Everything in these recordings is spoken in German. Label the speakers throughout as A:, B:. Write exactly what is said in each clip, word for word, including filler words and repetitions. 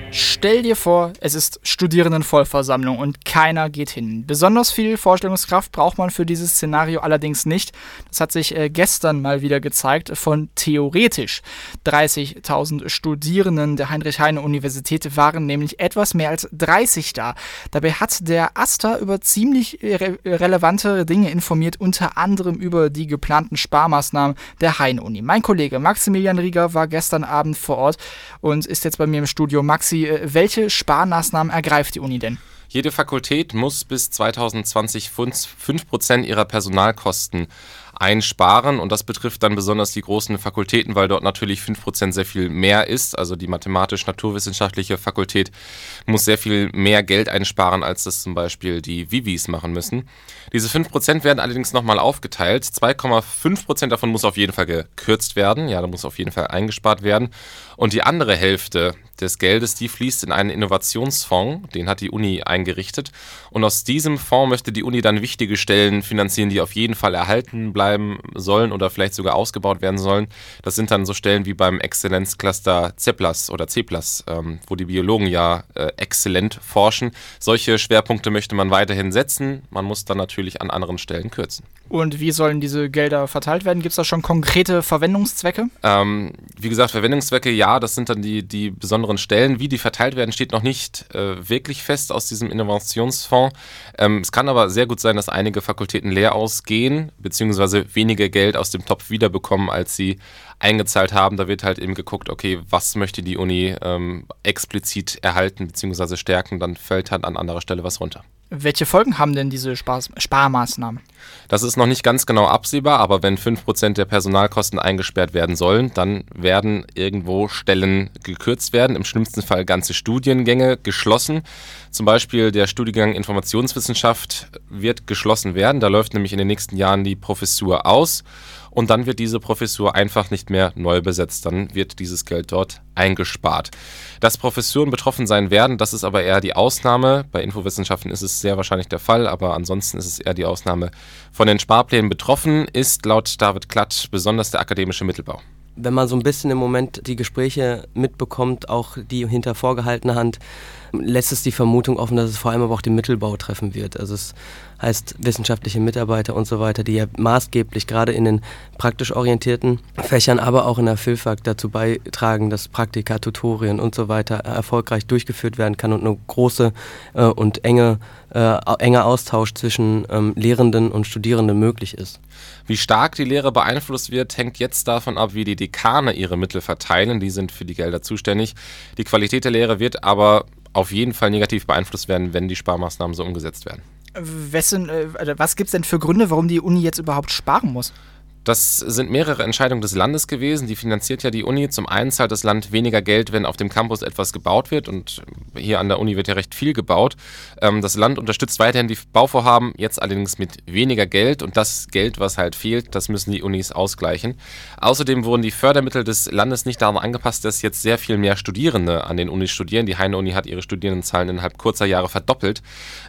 A: Stell dir vor, es ist Studierendenvollversammlung und keiner geht hin. Besonders viel Vorstellungskraft braucht man für dieses Szenario allerdings nicht. Das hat sich äh, gestern mal wieder gezeigt. Von theoretisch dreißigtausend Studierenden der Heinrich-Heine-Universität waren nämlich etwas mehr als dreißig da. Dabei hat der AStA über ziemlich re- relevante Dinge informiert, unter anderem über die geplanten Sparmaßnahmen der Heine-Uni. Mein Kollege Maximilian Rieger war gestern Abend vor Ort und ist jetzt bei mir im Studio. Maxi, welche Sparmaßnahmen ergreift die Uni denn?
B: Jede Fakultät muss bis zweitausendzwanzig fünf Prozent ihrer Personalkosten einsparen und das betrifft dann besonders die großen Fakultäten, weil dort natürlich fünf Prozent sehr viel mehr ist. Also die mathematisch-naturwissenschaftliche Fakultät muss sehr viel mehr Geld einsparen, als das zum Beispiel die Vivis machen müssen. Diese fünf Prozent werden allerdings nochmal aufgeteilt. zwei Komma fünf Prozent davon muss auf jeden Fall gekürzt werden. Ja, da muss auf jeden Fall eingespart werden. Und die andere Hälfte des Geldes, die fließt in einen Innovationsfonds, den hat die Uni eingerichtet. Und aus diesem Fonds möchte die Uni dann wichtige Stellen finanzieren, die auf jeden Fall erhalten bleiben sollen oder vielleicht sogar ausgebaut werden sollen. Das sind dann so Stellen wie beim Exzellenzcluster C plus oder C plus, ähm, wo die Biologen ja äh, exzellent forschen. Solche Schwerpunkte möchte man weiterhin setzen. Man muss dann natürlich an anderen Stellen kürzen.
A: Und wie sollen diese Gelder verteilt werden? Gibt es da schon konkrete Verwendungszwecke?
B: Ähm, wie gesagt, Verwendungszwecke, ja, das sind dann die, die besonderen Stellen. Wie die verteilt werden, steht noch nicht äh, wirklich fest aus diesem Innovationsfonds. Ähm, es kann aber sehr gut sein, dass einige Fakultäten leer ausgehen, beziehungsweise weniger Geld aus dem Topf wiederbekommen, als sie eingezahlt haben. Da wird halt eben geguckt, okay, was möchte die Uni ähm, explizit erhalten, beziehungsweise stärken, dann fällt halt an anderer Stelle was runter.
A: Welche Folgen haben denn diese Spar- Sparmaßnahmen?
B: Das ist noch nicht ganz genau absehbar, aber wenn fünf Prozent der Personalkosten eingesperrt werden sollen, dann werden irgendwo Stellen gekürzt werden, im schlimmsten Fall ganze Studiengänge geschlossen. Zum Beispiel der Studiengang Informationswissenschaft wird geschlossen werden, da läuft nämlich in den nächsten Jahren die Professur aus. Und dann wird diese Professur einfach nicht mehr neu besetzt. Dann wird dieses Geld dort eingespart. Dass Professuren betroffen sein werden, das ist aber eher die Ausnahme. Bei Infowissenschaften ist es sehr wahrscheinlich der Fall, aber ansonsten ist es eher die Ausnahme. Von den Sparplänen betroffen ist laut David Klatt besonders der akademische Mittelbau.
C: Wenn man so ein bisschen im Moment die Gespräche mitbekommt, auch die hinter vorgehaltener Hand, lässt es die Vermutung offen, dass es vor allem aber auch den Mittelbau treffen wird. Also es heißt wissenschaftliche Mitarbeiter und so weiter, die ja maßgeblich gerade in den praktisch orientierten Fächern, aber auch in der Philfak dazu beitragen, dass Praktika, Tutorien und so weiter erfolgreich durchgeführt werden kann und eine große äh, und enge, äh, enger Austausch zwischen ähm, Lehrenden und Studierenden möglich ist.
B: Wie stark die Lehre beeinflusst wird, hängt jetzt davon ab, wie die Dekane ihre Mittel verteilen. Die sind für die Gelder zuständig. Die Qualität der Lehre wird aber auf jeden Fall negativ beeinflusst werden, wenn die Sparmaßnahmen so umgesetzt werden.
A: Wessen, äh, was gibt es denn für Gründe, warum die Uni jetzt überhaupt sparen muss?
B: Das sind mehrere Entscheidungen des Landes gewesen. Die finanziert ja die Uni. Zum einen zahlt das Land weniger Geld, wenn auf dem Campus etwas gebaut wird. Und hier an der Uni wird ja recht viel gebaut. Das Land unterstützt weiterhin die Bauvorhaben, jetzt allerdings mit weniger Geld. Und das Geld, was halt fehlt, das müssen die Unis ausgleichen. Außerdem wurden die Fördermittel des Landes nicht daran angepasst, dass jetzt sehr viel mehr Studierende an den Unis studieren. Die Heine-Uni hat ihre Studierendenzahlen innerhalb kurzer Jahre verdoppelt.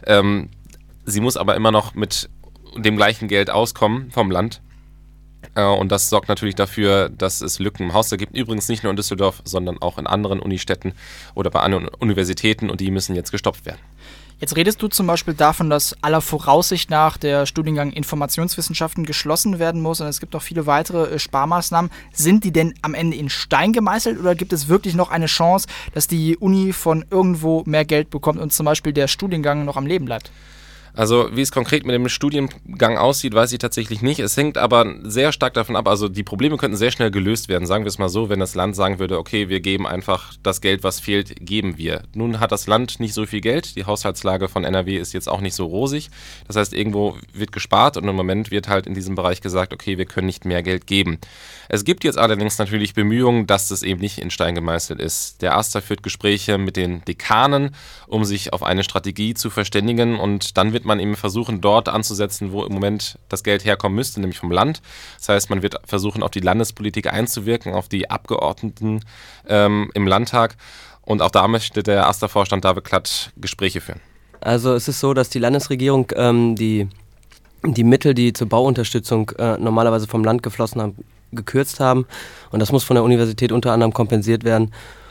B: Sie muss aber immer noch mit dem gleichen Geld auskommen vom Land. Und das sorgt natürlich dafür, dass es Lücken im Haushalt gibt. Übrigens nicht nur in Düsseldorf, sondern auch in anderen Unistädten oder bei anderen Universitäten. Und die müssen jetzt gestoppt werden.
A: Jetzt redest du zum Beispiel davon, dass aller Voraussicht nach der Studiengang Informationswissenschaften geschlossen werden muss. Und es gibt noch viele weitere Sparmaßnahmen. Sind die denn am Ende in Stein gemeißelt oder gibt es wirklich noch eine Chance, dass die Uni von irgendwo mehr Geld bekommt und zum Beispiel der Studiengang noch am Leben bleibt?
B: Also wie es konkret mit dem Studiengang aussieht, weiß ich tatsächlich nicht. Es hängt aber sehr stark davon ab, also die Probleme könnten sehr schnell gelöst werden, sagen wir es mal so, wenn das Land sagen würde, okay, wir geben einfach das Geld, was fehlt, geben wir. Nun hat das Land nicht so viel Geld, die Haushaltslage von N R W ist jetzt auch nicht so rosig. Das heißt, irgendwo wird gespart und im Moment wird halt in diesem Bereich gesagt, okay, wir können nicht mehr Geld geben. Es gibt jetzt allerdings natürlich Bemühungen, dass das eben nicht in Stein gemeißelt ist. Der AStA führt Gespräche mit den Dekanen, um sich auf eine Strategie zu verständigen und dann wird man eben versuchen, dort anzusetzen, wo im Moment das Geld herkommen müsste, nämlich vom Land. Das heißt, man wird versuchen, auf die Landespolitik einzuwirken, auf die Abgeordneten ähm, im Landtag. Und auch da möchte der AStA-Vorstand David Klatt Gespräche führen.
C: Also es ist so, dass die Landesregierung ähm, die, die Mittel, die zur Bauunterstützung äh, normalerweise vom Land geflossen haben, gekürzt haben. Und das muss von der Universität unter anderem kompensiert werden.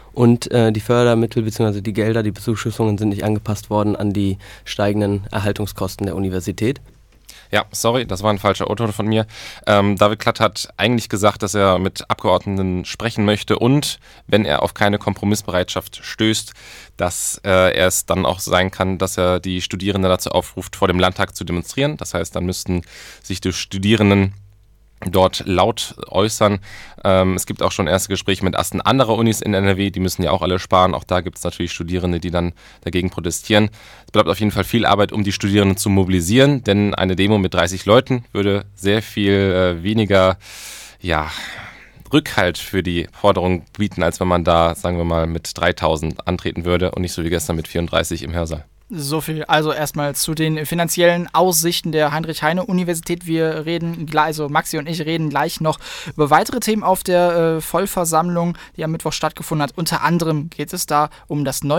C: Und äh, die Fördermittel bzw. die Gelder, die Bezuschussungen sind nicht angepasst worden an die steigenden Erhaltungskosten der Universität.
B: Ja, sorry, das war ein falscher O-Ton von mir. Ähm, David Klatt hat eigentlich gesagt, dass er mit Abgeordneten sprechen möchte und, wenn er auf keine Kompromissbereitschaft stößt, dass äh, er es dann auch sein kann, dass er die Studierenden dazu aufruft, vor dem Landtag zu demonstrieren. Das heißt, dann müssten sich die Studierenden dort laut äußern. Ähm, es gibt auch schon erste Gespräche mit Asten anderer Unis in N R W, die müssen ja auch alle sparen. Auch da gibt es natürlich Studierende, die dann dagegen protestieren. Es bleibt auf jeden Fall viel Arbeit, um die Studierenden zu mobilisieren, denn eine Demo mit dreißig Leuten würde sehr viel äh, weniger, ja, Rückhalt für die Forderung bieten, als wenn man da, sagen wir mal, mit dreitausend antreten würde und nicht so wie gestern mit vierunddreißig im Hörsaal.
A: So viel also erstmal zu den finanziellen Aussichten der Heinrich-Heine-Universität. Wir reden, also Maxi und ich reden gleich noch über weitere Themen auf der äh, Vollversammlung, die am Mittwoch stattgefunden hat. Unter anderem geht es da um das neue